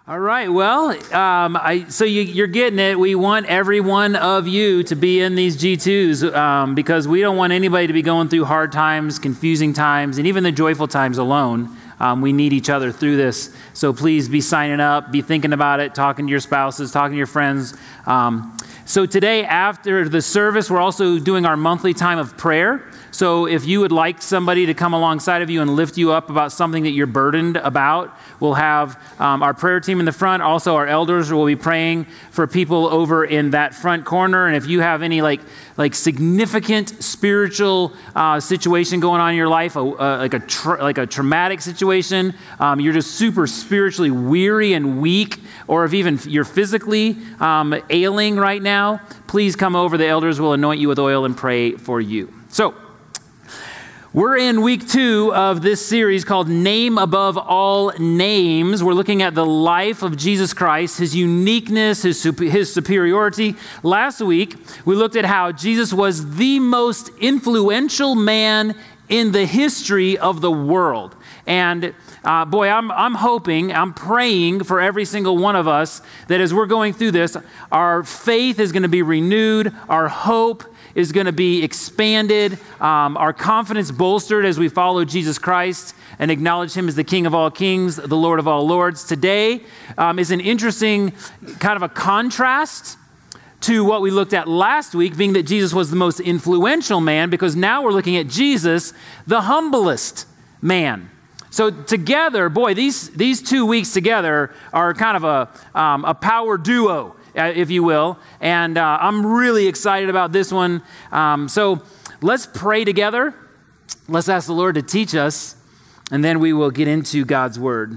All right, well, you're getting it. We want every one of you to be in these G2s because we don't want anybody to be going through hard times, confusing times, and even the joyful times alone. We need each other through this. So please be signing up, be thinking about it, talking to your spouses, talking to your friends. So today, after the service, we're also doing our monthly time of prayer. So if you would like somebody to come alongside of you and lift you up about something that you're burdened about, we'll have our prayer team in the front. Also, our elders will be praying for people over in that front corner. And if you have any like significant spiritual situation going on in your life, like a traumatic situation, you're just super spiritually weary and weak, or if even you're physically ailing right now, please come over. The elders will anoint you with oil and pray for you. So, we're in week 2 of this series called Name Above All Names. We're looking at the life of Jesus Christ, his uniqueness, his superiority. Last week, we looked at how Jesus was the most influential man in the history of the world. And I'm hoping, I'm praying for every single one of us that as we're going through this, our faith is going to be renewed, our hope is going to be expanded, our confidence bolstered as we follow Jesus Christ and acknowledge him as the King of all kings, the Lord of all lords. Today is an interesting kind of a contrast to what we looked at last week, being that Jesus was the most influential man, because now we're looking at Jesus, the humblest man. So together, boy, these 2 weeks together are kind of a power duo, if you will. And I'm really excited about this one. So let's pray together. Let's ask the Lord to teach us, and then we will get into God's word.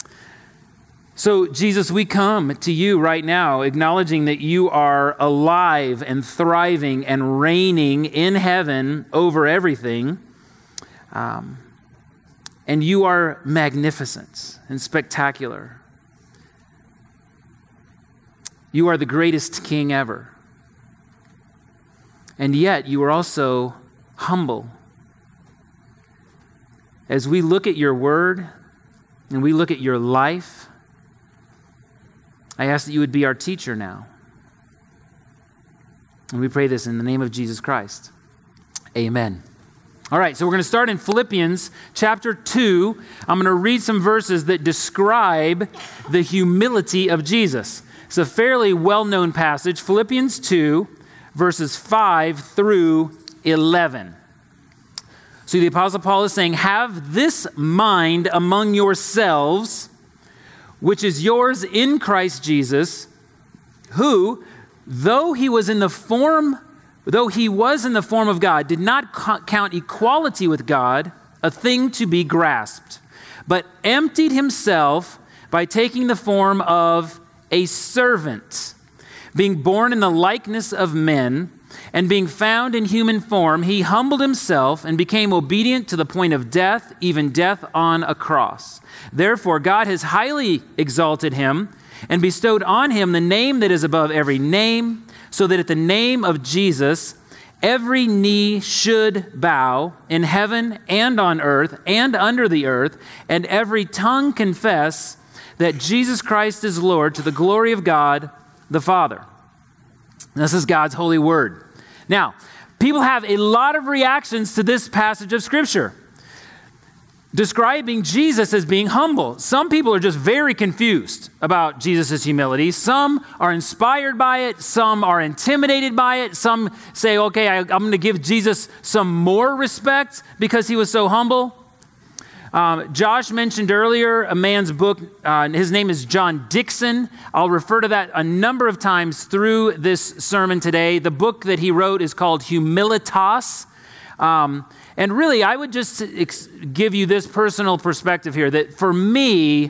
So Jesus, we come to you right now, acknowledging that you are alive and thriving and reigning in heaven over everything. And you are magnificent and spectacular. You are the greatest king ever. And yet you are also humble. As we look at your word and we look at your life, I ask that you would be our teacher now. And we pray this in the name of Jesus Christ. Amen. All right, so we're going to start in Philippians chapter 2. I'm going to read some verses that describe the humility of Jesus. It's a fairly well-known passage, Philippians 2, verses 5 through 11. So the Apostle Paul is saying, "Have this mind among yourselves, which is yours in Christ Jesus, who, though he was in the form of God, did not count equality with God a thing to be grasped, but emptied himself by taking the form of a servant, being born in the likeness of men, and being found in human form, he humbled himself and became obedient to the point of death, even death on a cross. Therefore, God has highly exalted him and bestowed on him the name that is above every name, so that at the name of Jesus, every knee should bow in heaven and on earth and under the earth, and every tongue confess that Jesus Christ is Lord, to the glory of God the Father." This is God's holy word. Now, people have a lot of reactions to this passage of Scripture, describing Jesus as being humble. Some people are just very confused about Jesus' humility. Some are inspired by it. Some are intimidated by it. Some say, okay, I'm going to give Jesus some more respect because he was so humble. Josh mentioned earlier a man's book. His name is John Dickson. I'll refer to that a number of times through this sermon today. The book that he wrote is called Humilitas. And really, I would just give you this personal perspective here, that for me,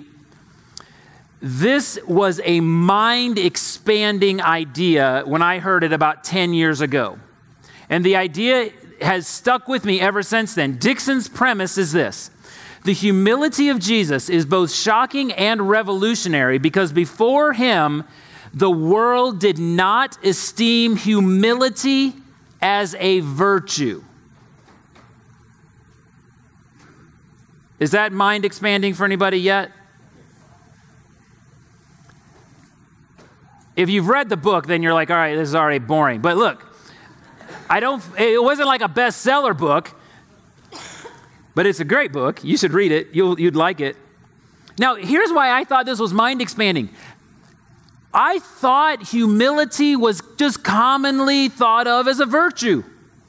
this was a mind-expanding idea when I heard it about 10 years ago. And the idea has stuck with me ever since then. Dickson's premise is this: the humility of Jesus is both shocking and revolutionary because before him, the world did not esteem humility as a virtue. Is that mind expanding for anybody yet? If you've read the book, then you're like, all right, this is already boring. But look, it wasn't like a bestseller book, but it's a great book. You should read it. You'd like it. Now, here's why I thought this was mind expanding. I thought humility was just commonly thought of as a virtue.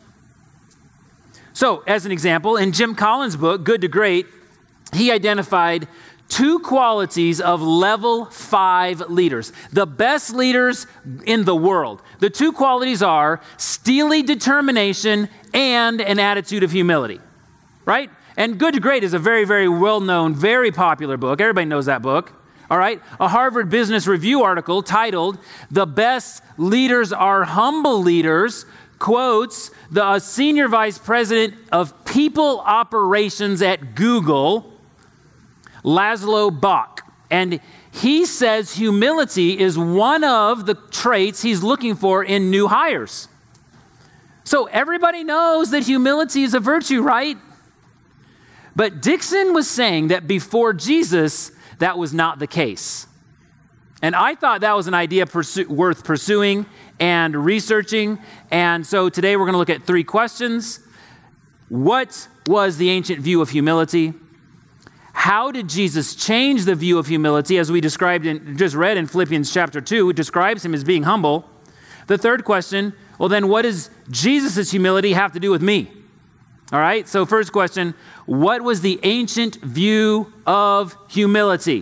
So, as an example, in Jim Collins' book, Good to Great, he identified 2 qualities of level 5 leaders, the best leaders in the world. The 2 qualities are steely determination and an attitude of humility, right? And Good to Great is a very, very well-known, very popular book. Everybody knows that book, all right? A Harvard Business Review article titled, "The Best Leaders Are Humble Leaders," quotes the senior vice president of people operations at Google, Laszlo Bock. And he says humility is one of the traits he's looking for in new hires. So everybody knows that humility is a virtue, right? But Dixon was saying that before Jesus, that was not the case. And I thought that was an idea worth pursuing and researching. And so today we're going to look at 3 questions. What was the ancient view of humility? How did Jesus change the view of humility, as we just read in Philippians chapter 2, it describes him as being humble. The third question, well then what does Jesus' humility have to do with me? All right, so first question, what was the ancient view of humility?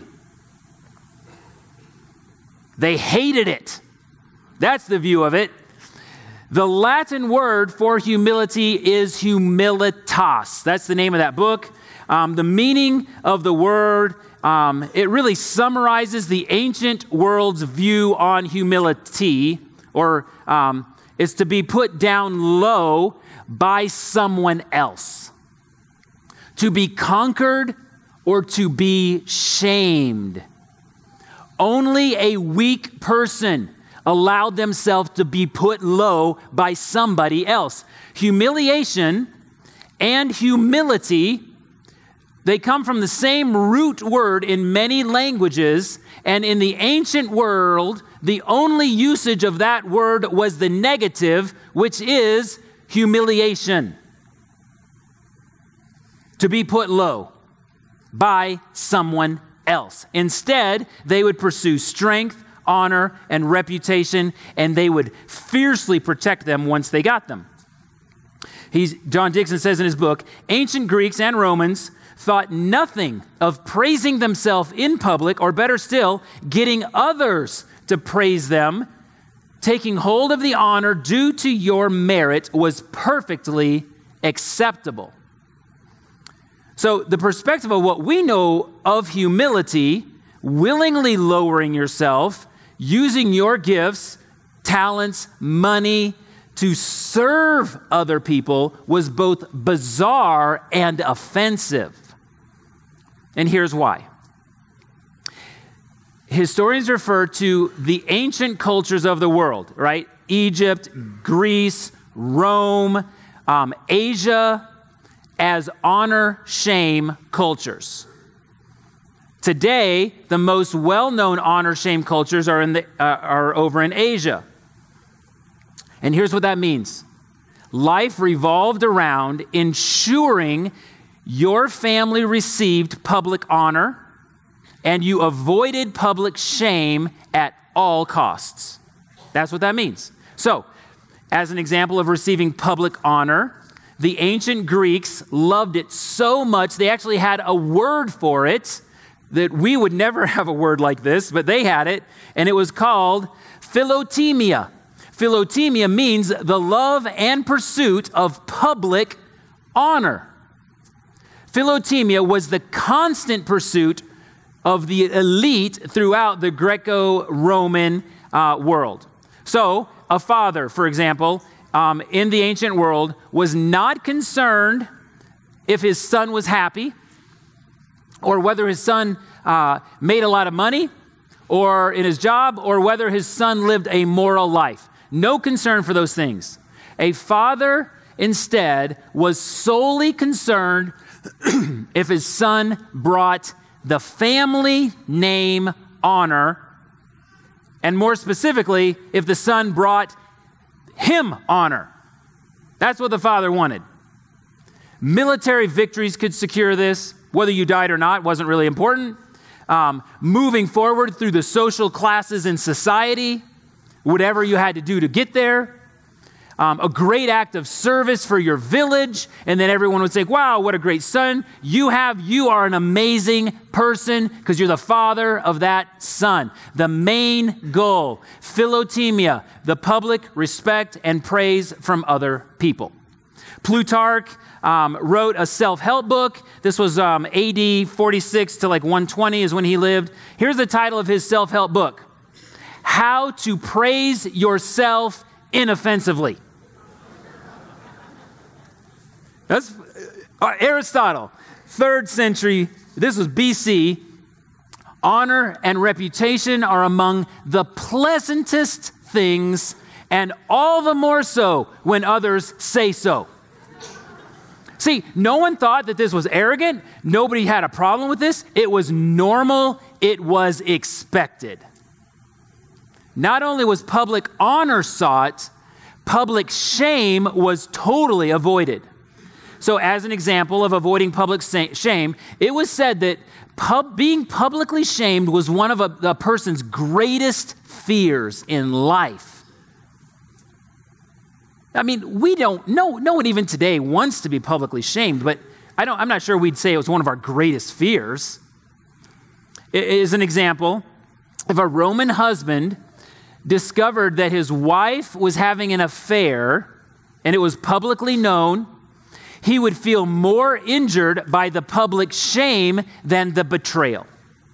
They hated it. That's the view of it. The Latin word for humility is humilitas. That's the name of that book. The meaning of the word, it really summarizes the ancient world's view on humility, or is to be put down low by someone else, to be conquered or to be shamed. Only a weak person allowed themselves to be put low by somebody else. Humiliation and humility, they come from the same root word in many languages, and in the ancient world, the only usage of that word was the negative, which is humiliation. To be put low by someone else. Instead, they would pursue strength, honor, and reputation, and they would fiercely protect them once they got them. John Dixon says in his book, ancient Greeks and Romans thought nothing of praising themselves in public, or better still, getting others to praise them. Taking hold of the honor due to your merit was perfectly acceptable. So the perspective of what we know of humility, willingly lowering yourself, using your gifts, talents, money to serve other people, was both bizarre and offensive. And here's why. Historians refer to the ancient cultures of the world, right? Egypt, Greece, Rome, Asia, as honor-shame cultures. Today, the most well-known honor-shame cultures are over in Asia. And here's what that means. Life revolved around ensuring your family received public honor and you avoided public shame at all costs. That's what that means. So, as an example of receiving public honor, the ancient Greeks loved it so much, they actually had a word for it that we would never have a word like this, but they had it, and it was called philotimia. Philotimia means the love and pursuit of public honor. Philotimia was the constant pursuit of the elite throughout the Greco-Roman world. So, a father, for example, in the ancient world, was not concerned if his son was happy, or whether his son made a lot of money, or in his job, or whether his son lived a moral life. No concern for those things. A father, instead, was solely concerned if his son brought the family name honor And more specifically, if the Son brought him honor. That's what the Father wanted. Military victories could secure this. Whether you died or not wasn't really important. Moving forward through the social classes in society, whatever you had to do to get there. A great act of service for your village. And then everyone would say, wow, what a great son you have. You are an amazing person because you're the father of that son. The main goal, philotemia, the public respect and praise from other people. Plutarch wrote a self-help book. This was AD 46 to like 120 is when he lived. Here's the title of his self-help book. How to Praise Yourself Inoffensively. That's Aristotle, 3rd century. This was BC. Honor and reputation are among the pleasantest things, and all the more so when others say so. See, no one thought that this was arrogant. Nobody had a problem with this. It was normal. It was expected. Not only was public honor sought, public shame was totally avoided. So as an example of avoiding public shame, it was said that being publicly shamed was one of a person's greatest fears in life. I mean, no one even today wants to be publicly shamed, but I'm not sure we'd say it was one of our greatest fears. As an example, if a Roman husband discovered that his wife was having an affair and it was publicly known, he would feel more injured by the public shame than the betrayal.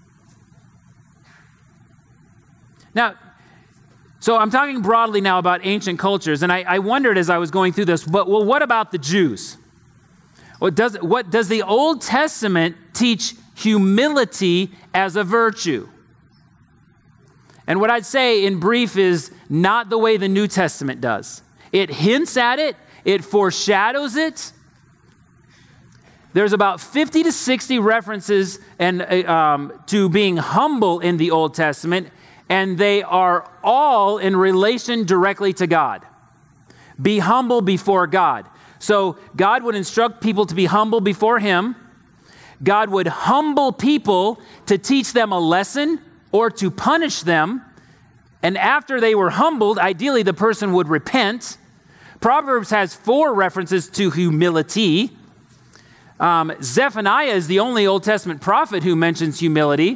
Now, so I'm talking broadly now about ancient cultures, and I wondered as I was going through this, but well, what about the Jews? What does the Old Testament teach humility as a virtue? And what I'd say in brief is not the way the New Testament does. It hints at it, it foreshadows it. There's about 50 to 60 references to being humble in the Old Testament, and they are all in relation directly to God. Be humble before God. So God would instruct people to be humble before him. God would humble people to teach them a lesson or to punish them. And after they were humbled, ideally the person would repent. Proverbs has 4 references to humility. Zephaniah is the only Old Testament prophet who mentions humility.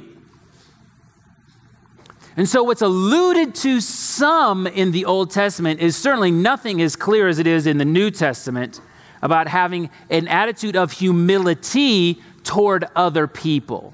And so what's alluded to some in the Old Testament is certainly nothing as clear as it is in the New Testament about having an attitude of humility toward other people.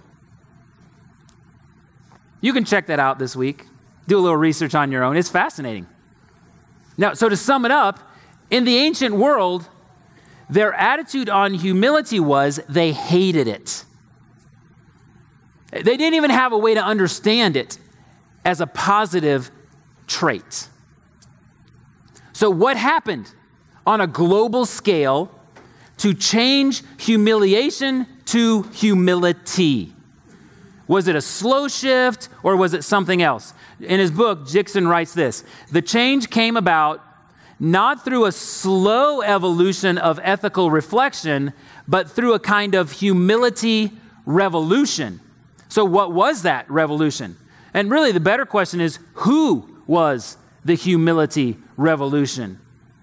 You can check that out this week. Do a little research on your own. It's fascinating. Now, so to sum it up, in the ancient world, their attitude on humility was they hated it. They didn't even have a way to understand it as a positive trait. So what happened on a global scale to change humiliation to humility? Was it a slow shift or was it something else? In his book, Dixon writes this: the change came about not through a slow evolution of ethical reflection, but through a kind of humility revolution. So what was that revolution? And really the better question is, who was the humility revolution?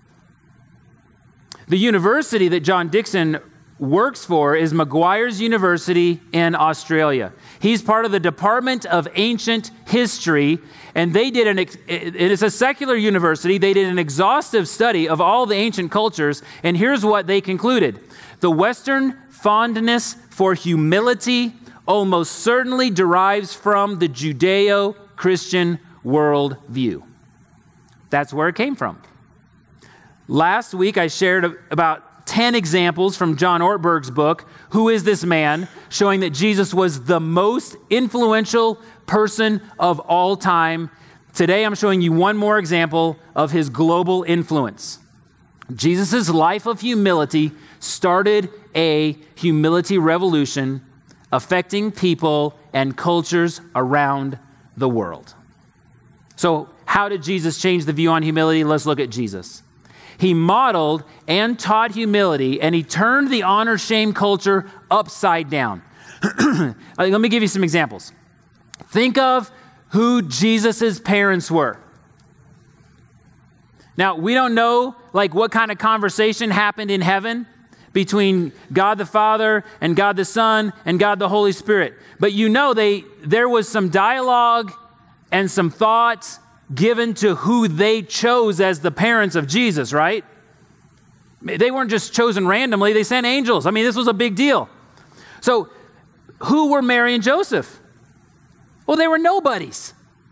The university that John Dixon works for is Maguire's University in Australia. He's part of the Department of Ancient History, and they did it is a secular university. They did an exhaustive study of all the ancient cultures, and here's what they concluded. The Western fondness for humility almost certainly derives from the Judeo-Christian worldview. That's where it came from. Last week, I shared about 10 examples from John Ortberg's book, Who is This Man?, showing that Jesus was the most influential person of all time. Today, I'm showing you one more example of his global influence. Jesus' life of humility started a humility revolution affecting people and cultures around the world. So how did Jesus change the view on humility? Let's look at Jesus. He modeled and taught humility, and he turned the honor-shame culture upside down. Let me give you some examples. Think of who Jesus' parents were. Now, we don't know what kind of conversation happened in heaven between God the Father and God the Son and God the Holy Spirit. But there was some dialogue and some thoughts given to who they chose as the parents of Jesus, right? They weren't just chosen randomly. They sent angels. I mean, this was a big deal. So who were Mary and Joseph? Well, they were nobodies.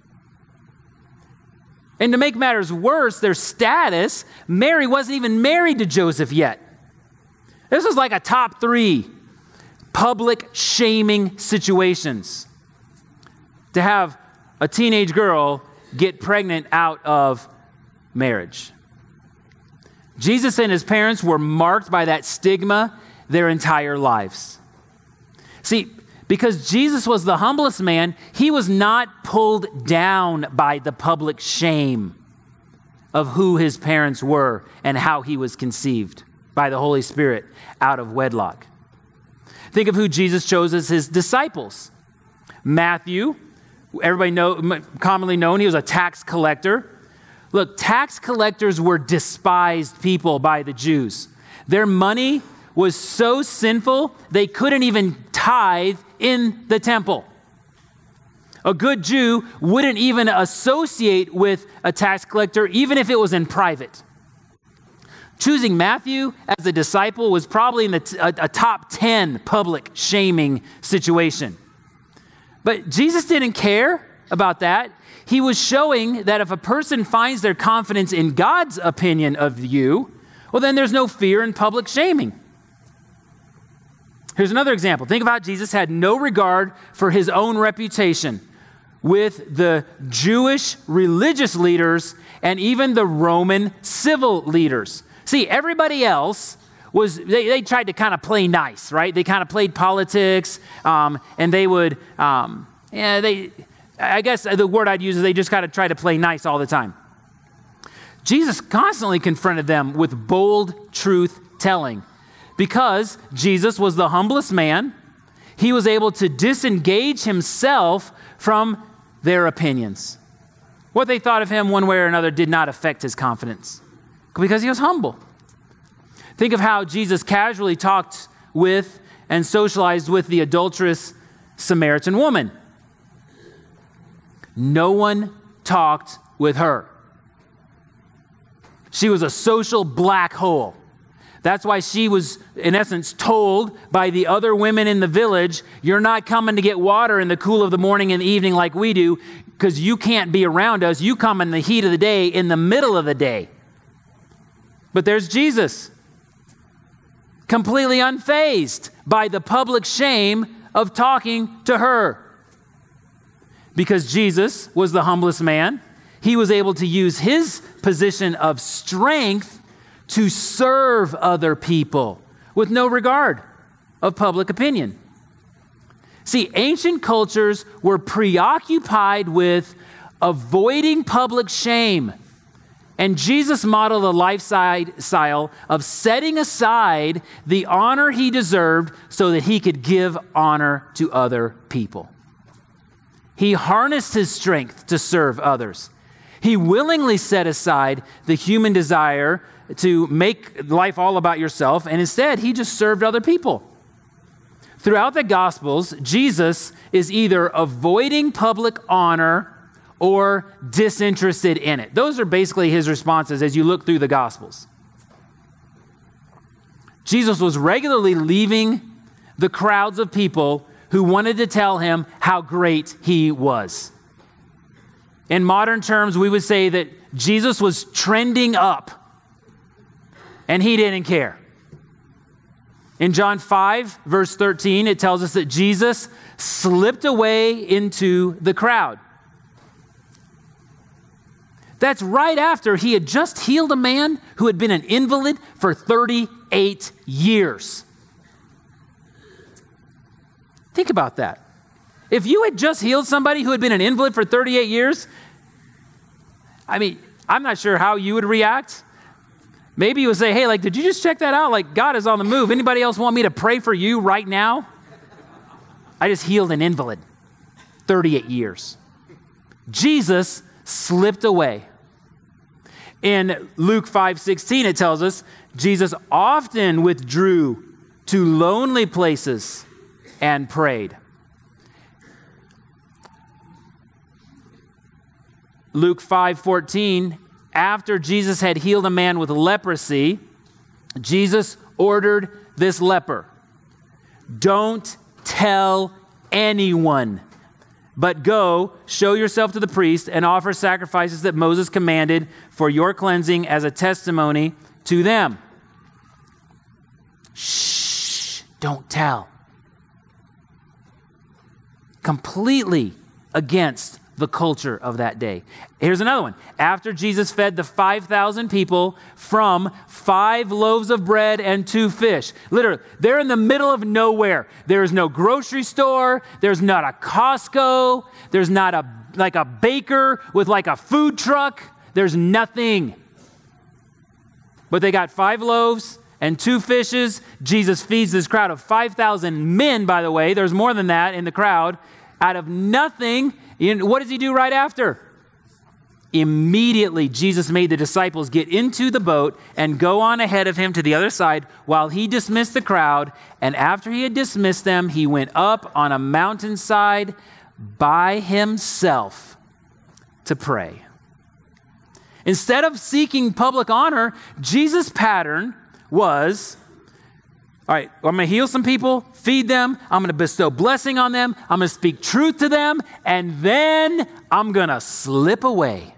And to make matters worse, their status, Mary wasn't even married to Joseph yet. This was like a top 3 public shaming situations. To have a teenage girl get pregnant out of marriage. Jesus and his parents were marked by that stigma their entire lives. See, because Jesus was the humblest man, he was not pulled down by the public shame of who his parents were and how he was conceived by the Holy Spirit out of wedlock. Think of who Jesus chose as his disciples. Matthew, everybody commonly known, he was a tax collector. Look, tax collectors were despised people by the Jews. Their money was so sinful, they couldn't even tithe in the temple. A good Jew wouldn't even associate with a tax collector, even if it was in private. Choosing Matthew as a disciple was probably in a top 10 public shaming situation. But Jesus didn't care about that. He was showing that if a person finds their confidence in God's opinion of you, well, then there's no fear in public shaming. Here's another example. Think about Jesus had no regard for his own reputation with the Jewish religious leaders and even the Roman civil leaders. See, everybody else they tried to kind of play nice, right? They kind of played politics, and they would, I guess the word I'd use is they just kind of try to play nice all the time. Jesus constantly confronted them with bold truth telling. Because Jesus was the humblest man, he was able to disengage himself from their opinions. What they thought of him one way or another did not affect his confidence because he was humble. Think of how Jesus casually talked with and socialized with the adulterous Samaritan woman. No one talked with her. She was a social black hole. That's why she was, in essence, told by the other women in the village, you're not coming to get water in the cool of the morning and the evening like we do, because you can't be around us. You come in the heat of the day, in the middle of the day. But there's Jesus, completely unfazed by the public shame of talking to her. Because Jesus was the humblest man, he was able to use his position of strength to serve other people with no regard of public opinion. See, ancient cultures were preoccupied with avoiding public shame, and Jesus modeled a lifestyle of setting aside the honor he deserved so that he could give honor to other people. He harnessed his strength to serve others. He willingly set aside the human desire to make life all about yourself, and instead, he just served other people. Throughout the Gospels, Jesus is either avoiding public honor or disinterested in it. Those are basically his responses as you look through the Gospels. Jesus was regularly leaving the crowds of people who wanted to tell him how great he was. In modern terms, we would say that Jesus was trending up, and he didn't care. In John 5, verse 13, it tells us that Jesus slipped away into the crowd. That's right after he had just healed a man who had been an invalid for 38 years. Think about that. If you had just healed somebody who had been an invalid for 38 years, I mean, I'm not sure how you would react. Maybe you would say, hey, like, did you just check that out? Like, God is on the move. Anybody else want me to pray for you right now? I just healed an invalid, 38 years. Jesus slipped away. In Luke 5:16, it tells us, Jesus often withdrew to lonely places and prayed. Luke 5:14, after Jesus had healed a man with leprosy, Jesus ordered this leper, don't tell anyone, but go, show yourself to the priest and offer sacrifices that Moses commanded for your cleansing as a testimony to them. Shh, don't tell. Completely against the culture of that day. Here's another one. After Jesus fed the 5,000 people from 5 loaves of bread and 2 fish. Literally, they're in the middle of nowhere. There's no grocery store. There's not a Costco. There's not a baker with like a food truck. There's nothing. But they got 5 loaves and 2 fishes. Jesus feeds this crowd of 5,000 men, by the way. There's more than that in the crowd. Out of nothing. What does he do right after? Immediately, Jesus made the disciples get into the boat and go on ahead of him to the other side while he dismissed the crowd. And after he had dismissed them, he went up on a mountainside by himself to pray. Instead of seeking public honor, Jesus' pattern was, all right, I'm going to heal some people, feed them, I'm going to bestow blessing on them, I'm going to speak truth to them, and then I'm going to slip away.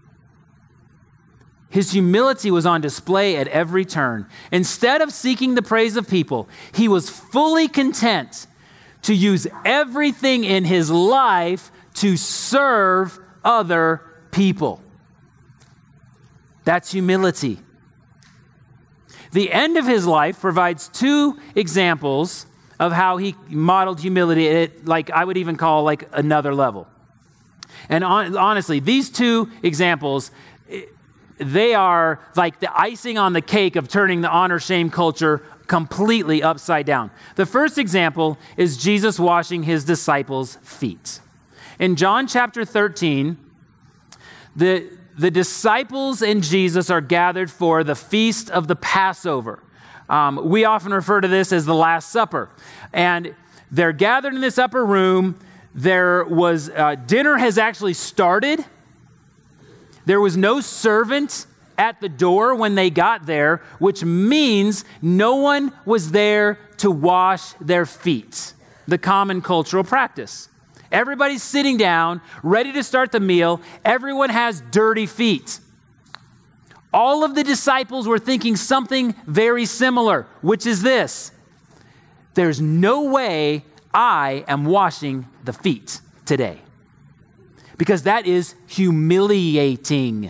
His humility was on display at every turn. Instead of seeking the praise of people, he was fully content to use everything in his life to serve other people. That's humility. The end of his life provides 2 examples of how he modeled humility at, like, I would even call like another level. And honestly, these 2 examples, they are like the icing on the cake of turning the honor-shame culture completely upside down. The first example is Jesus washing his disciples' feet. In John chapter 13, the disciples and Jesus are gathered for the feast of the Passover. We often refer to this as the Last Supper. And they're gathered in this upper room. There was, dinner has actually started. There was no servant at the door when they got there, which means no one was there to wash their feet, the common cultural practice. Everybody's sitting down, ready to start the meal. Everyone has dirty feet. All of the disciples were thinking something very similar, which is this: there's no way I am washing the feet today, because that is humiliating.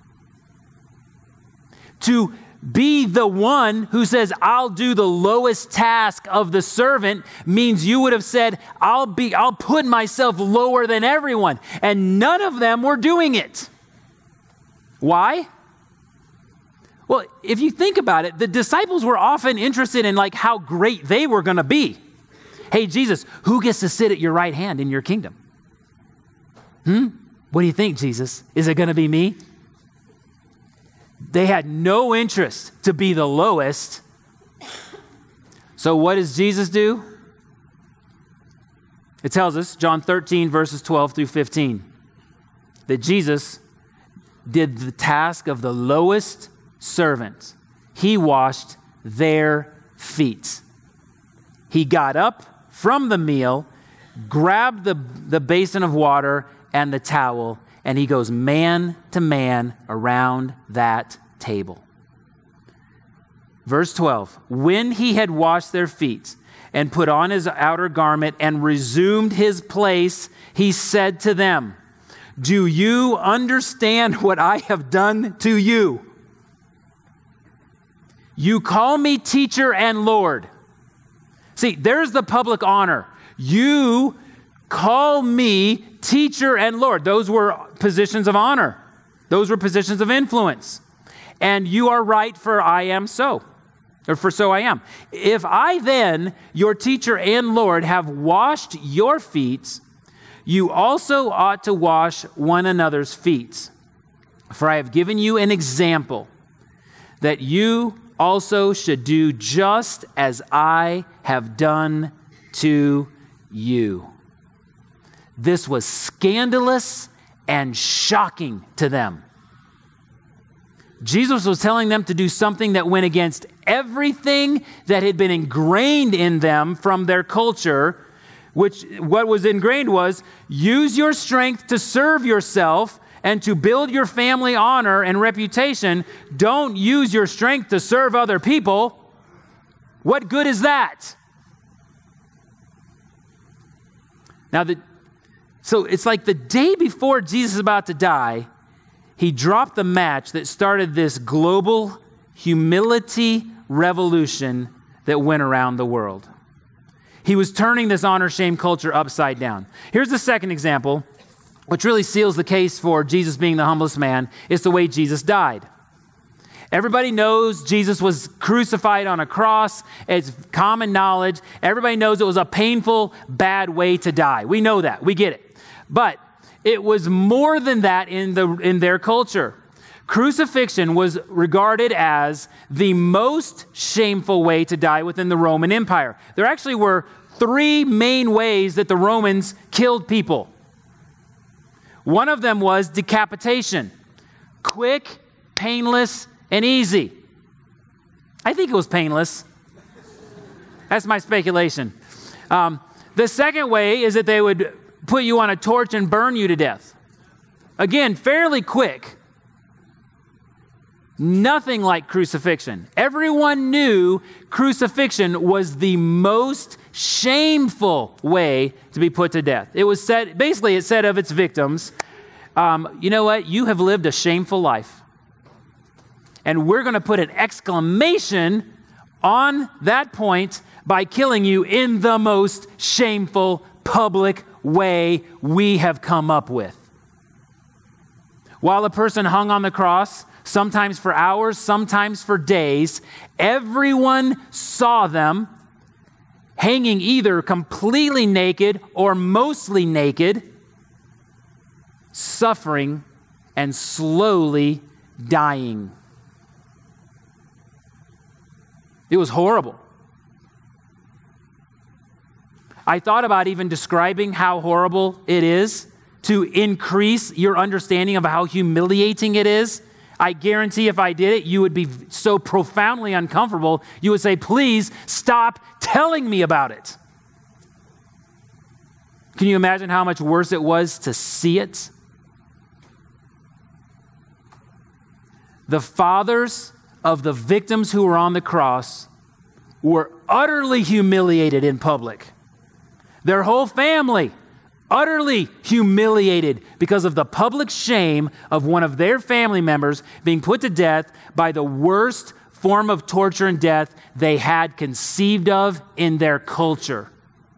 To be the one who says, I'll do the lowest task of the servant, means you would have said, I'll put myself lower than everyone. And none of them were doing it. Why? Well, if you think about it, the disciples were often interested in like how great they were going to be. Hey, Jesus, who gets to sit at your right hand in your kingdom? What do you think, Jesus? Is it going to be me? They had no interest to be the lowest. So what does Jesus do? It tells us, John 13, verses 12 through 15, that Jesus did the task of the lowest servant. He washed their feet. He got up from the meal, grabbed the basin of water and the towel, and he goes man to man around that table. Verse 12, when he had washed their feet and put on his outer garment and resumed his place, he said to them, do you understand what I have done to you? You call me teacher and Lord. See, there's the public honor. You call me teacher and Lord. Those were positions of honor. Those were positions of influence. And you are right, for I am so. Or for so I am. If I then, your teacher and Lord, have washed your feet, you also ought to wash one another's feet. For I have given you an example that you also should do just as I have done to you. This was scandalous and shocking to them. Jesus was telling them to do something that went against everything that had been ingrained in them from their culture, which what was ingrained was use your strength to serve yourself and to build your family honor and reputation. Don't use your strength to serve other people. What good is that? Now, so it's like the day before Jesus is about to die, he dropped the match that started this global humility revolution that went around the world. He was turning this honor-shame culture upside down. Here's the second example, which really seals the case for Jesus being the humblest man. It's the way Jesus died. Everybody knows Jesus was crucified on a cross. It's common knowledge. Everybody knows it was a painful, bad way to die. We know that. We get it. But it was more than that in their culture. Crucifixion was regarded as the most shameful way to die within the Roman Empire. There actually were 3 main ways that the Romans killed people. One of them was decapitation. Quick, painless, and easy. I think it was painless. That's my speculation. The second way is that they would put you on a torch and burn you to death. Again, fairly quick. Nothing like crucifixion. Everyone knew crucifixion was the most shameful way to be put to death. It was said, basically it said of its victims, you know what? You have lived a shameful life. And we're going to put an exclamation on that point by killing you in the most shameful public way we have come up with. While a person hung on the cross, sometimes for hours, sometimes for days, everyone saw them hanging either completely naked or mostly naked, suffering and slowly dying. It was horrible. I thought about even describing how horrible it is to increase your understanding of how humiliating it is. I guarantee if I did it, you would be so profoundly uncomfortable, you would say, please stop telling me about it. Can you imagine how much worse it was to see it? The fathers of the victims who were on the cross were utterly humiliated in public. Their whole family utterly humiliated because of the public shame of one of their family members being put to death by the worst form of torture and death they had conceived of in their culture.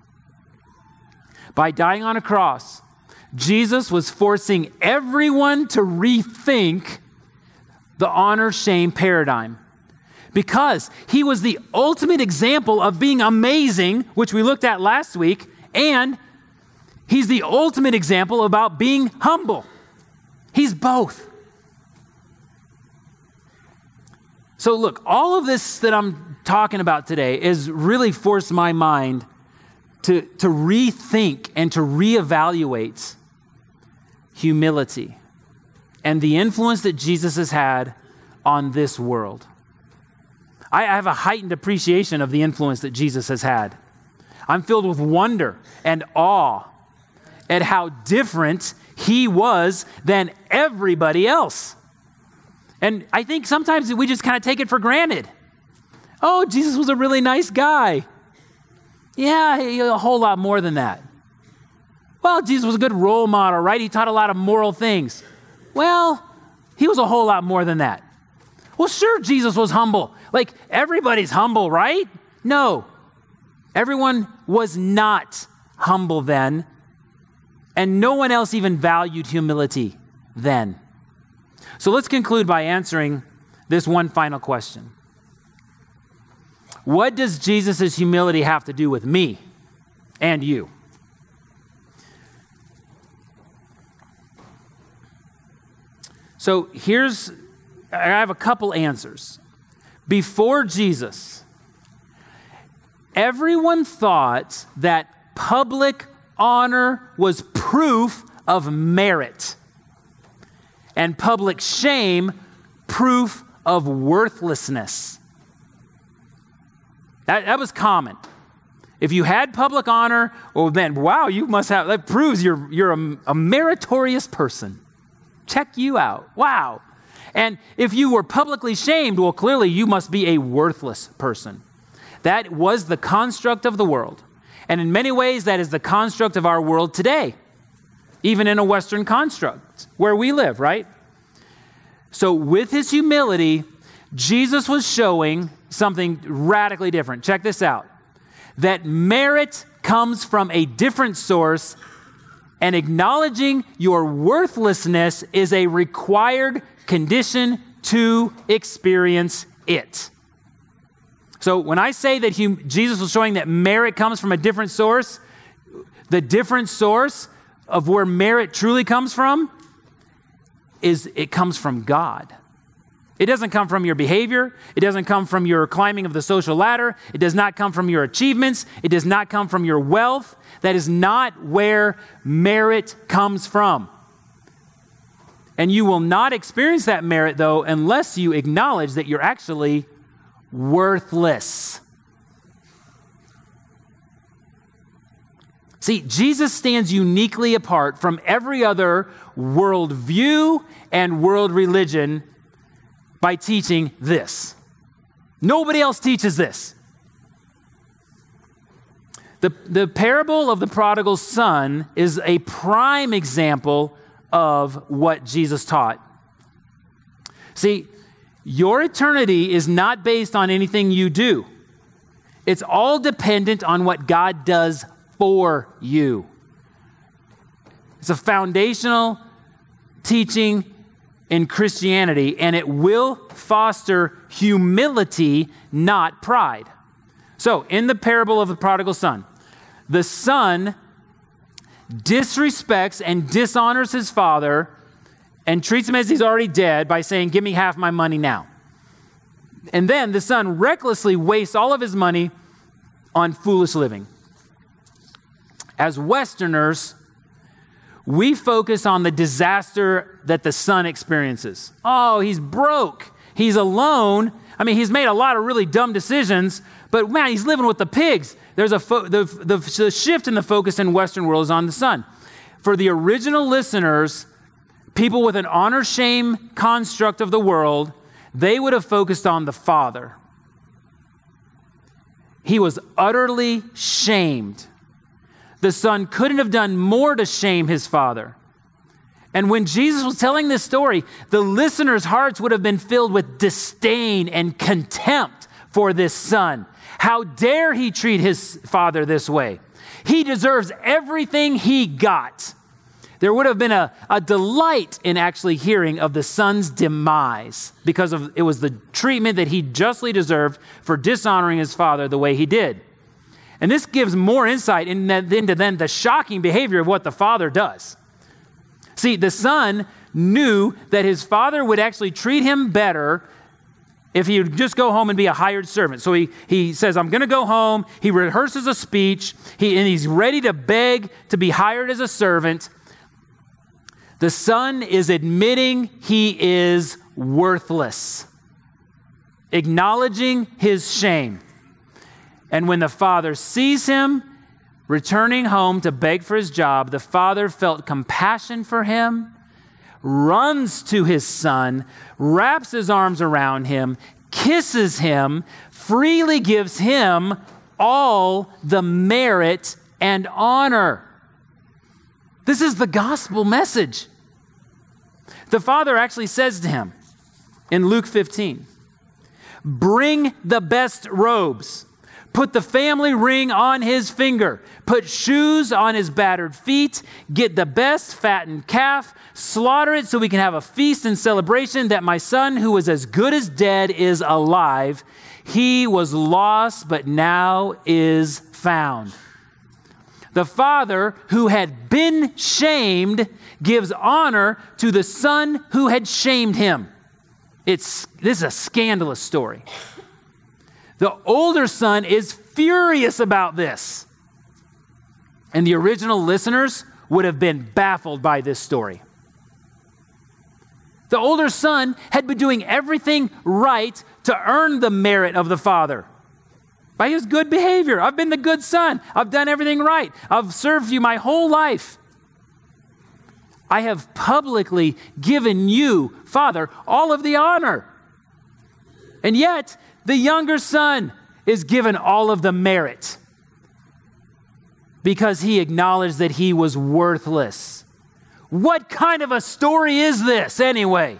By dying on a cross, Jesus was forcing everyone to rethink the honor-shame paradigm, because he was the ultimate example of being amazing, which we looked at last week, and he's the ultimate example about being humble. He's both. So look, all of this that I'm talking about today is really forced my mind to rethink and to reevaluate humility and the influence that Jesus has had on this world. I have a heightened appreciation of the influence that Jesus has had. I'm filled with wonder and awe at how different he was than everybody else. And I think sometimes we just kind of take it for granted. Oh, Jesus was a really nice guy. Yeah, a whole lot more than that. Well, Jesus was a good role model, right? He taught a lot of moral things. Well, he was a whole lot more than that. Well, sure, Jesus was humble. Like, everybody's humble, right? No. Everyone was not humble then, and no one else even valued humility then. So let's conclude by answering this one final question. What does Jesus' humility have to do with me and you? So I have a couple answers. Before Jesus, everyone thought that public honor was proof of merit, and public shame proof of worthlessness. That was common. If you had public honor, well then, wow, you must have, that proves you're a meritorious person. Check you out. Wow. And if you were publicly shamed, well, clearly you must be a worthless person. That was the construct of the world. And in many ways, that is the construct of our world today, even in a Western construct where we live, right? So with his humility, Jesus was showing something radically different. Check this out. That merit comes from a different source, and acknowledging your worthlessness is a required condition to experience it. So when I say that Jesus was showing that merit comes from a different source, the different source of where merit truly comes from is it comes from God. It doesn't come from your behavior. It doesn't come from your climbing of the social ladder. It does not come from your achievements. It does not come from your wealth. That is not where merit comes from. And you will not experience that merit, though, unless you acknowledge that you're actually worthless. See, Jesus stands uniquely apart from every other worldview and world religion by teaching this. Nobody else teaches this. The parable of the prodigal son is a prime example of what Jesus taught. See, your eternity is not based on anything you do. It's all dependent on what God does for you. It's a foundational teaching in Christianity, and it will foster humility, not pride. So, in the parable of the prodigal son, the son disrespects and dishonors his father and treats him as he's already dead by saying, "Give me half my money now." And then the son recklessly wastes all of his money on foolish living. As Westerners, we focus on the disaster that the son experiences. Oh, he's broke. He's alone. I mean, he's made a lot of really dumb decisions, but man, he's living with the pigs. There's the shift in the focus in Western world is on the son. For the original listeners, people with an honor-shame construct of the world, they would have focused on the father. He was utterly shamed. The son couldn't have done more to shame his father. And when Jesus was telling this story, the listeners' hearts would have been filled with disdain and contempt for this son. How dare he treat his father this way? He deserves everything he got. There would have been a delight in actually hearing of the son's demise because it was the treatment that he justly deserved for dishonoring his father the way he did. And this gives more insight into then the shocking behavior of what the father does. See, the son knew that his father would actually treat him better if he would just go home and be a hired servant. So he says, "I'm going to go home." He rehearses a speech, and he's ready to beg to be hired as a servant. The son is admitting he is worthless, acknowledging his shame. And when the father sees him returning home to beg for his job, the father felt compassion for him, runs to his son, wraps his arms around him, kisses him, freely gives him all the merit and honor. This is the gospel message. The father actually says to him in Luke 15, "Bring the best robes, Put the family ring on his finger. Put shoes on his battered feet. Get the best fattened calf. Slaughter it so we can have a feast and celebration that my son, who was as good as dead, is alive. He was lost, but now is found." The father who had been shamed gives honor to the son who had shamed him. This is a scandalous story. The older son is furious about this. And the original listeners would have been baffled by this story. The older son had been doing everything right to earn the merit of the father. By his good behavior. I've been the good son. I've done everything right. I've served you my whole life. I have publicly given you, Father, all of the honor. And yet, the younger son is given all of the merit because he acknowledged that he was worthless. What kind of a story is this anyway?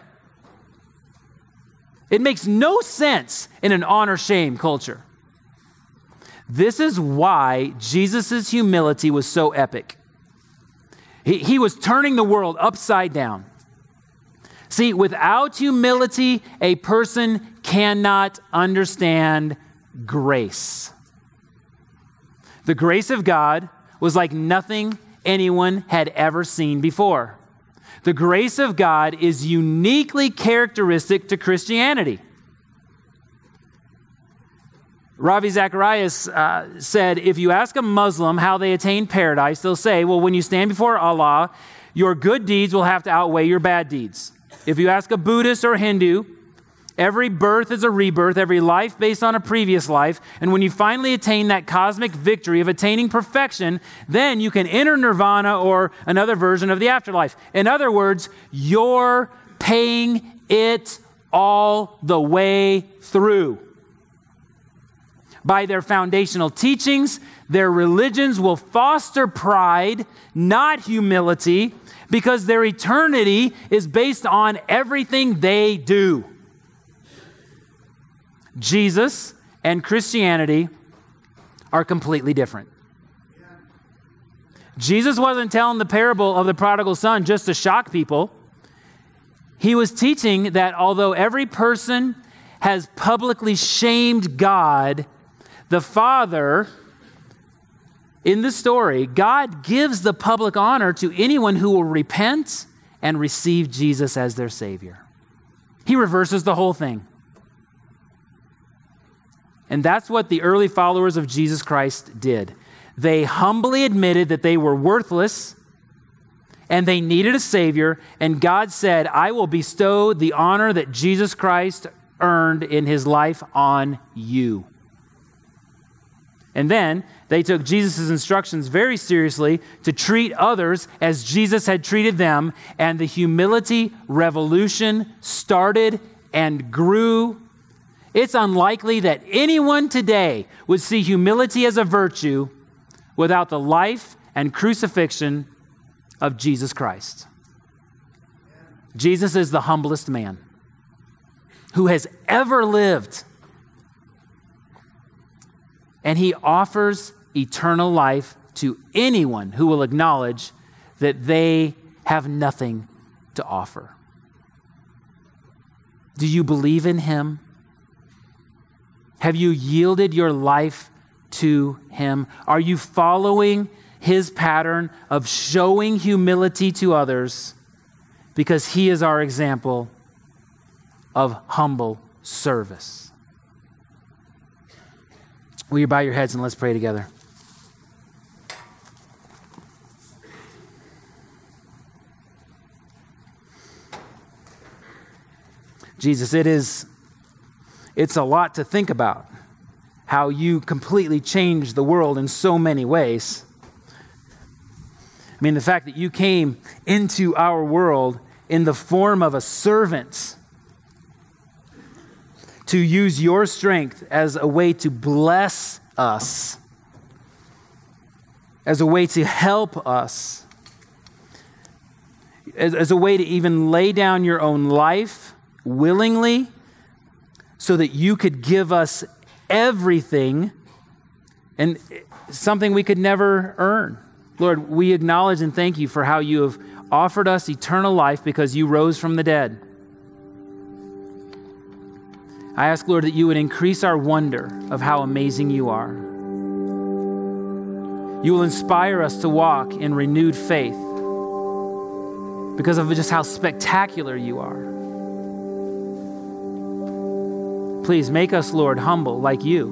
It makes no sense in an honor-shame culture. This is why Jesus' humility was so epic. He was turning the world upside down. See, without humility, a person cannot understand grace. The grace of God was like nothing anyone had ever seen before. The grace of God is uniquely characteristic to Christianity. Ravi Zacharias said, if you ask a Muslim how they attain paradise, they'll say, well, when you stand before Allah, your good deeds will have to outweigh your bad deeds. If you ask a Buddhist or Hindu, every birth is a rebirth, every life based on a previous life. And when you finally attain that cosmic victory of attaining perfection, then you can enter nirvana or another version of the afterlife. In other words, you're paying it all the way through. By their foundational teachings, their religions will foster pride, not humility, because their eternity is based on everything they do. Jesus and Christianity are completely different. Jesus wasn't telling the parable of the prodigal son just to shock people. He was teaching that although every person has publicly shamed God, the Father, in the story, God gives the public honor to anyone who will repent and receive Jesus as their Savior. He reverses the whole thing. And that's what the early followers of Jesus Christ did. They humbly admitted that they were worthless and they needed a Savior, and God said, I will bestow the honor that Jesus Christ earned in his life on you. And then they took Jesus' instructions very seriously to treat others as Jesus had treated them, and the humility revolution started and grew. It's unlikely that anyone today would see humility as a virtue without the life and crucifixion of Jesus Christ. Jesus is the humblest man who has ever lived. And he offers eternal life to anyone who will acknowledge that they have nothing to offer. Do you believe in him? Have you yielded your life to him? Are you following his pattern of showing humility to others? Because he is our example of humble service. Will you bow your heads and let's pray together? Jesus, it's a lot to think about how you completely changed the world in so many ways. I mean, the fact that you came into our world in the form of a servant to use your strength as a way to bless us, as a way to help us, as a way to even lay down your own life willingly so that you could give us everything and something we could never earn. Lord, we acknowledge and thank you for how you have offered us eternal life because you rose from the dead. I ask, Lord, that you would increase our wonder of how amazing you are. You will inspire us to walk in renewed faith because of just how spectacular you are. Please make us, Lord, humble like you.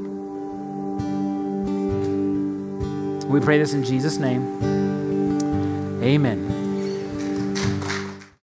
We pray this in Jesus' name. Amen.